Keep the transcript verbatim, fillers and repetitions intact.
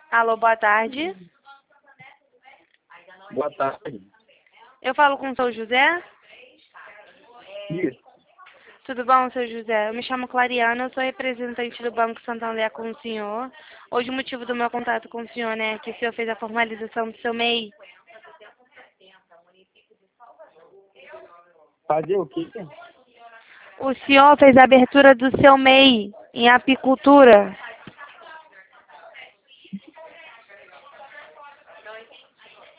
Alô, boa tarde. Boa tarde. Eu falo com o seu José? Isso. Tudo bom, seu José? Eu me chamo Clariana, eu sou representante do Banco Santander com o senhor. Hoje o motivo do meu contato com o senhor, né, é que o senhor fez a formalização do seu M E I. Fazer o quê? O senhor fez a abertura do seu M E I em apicultura.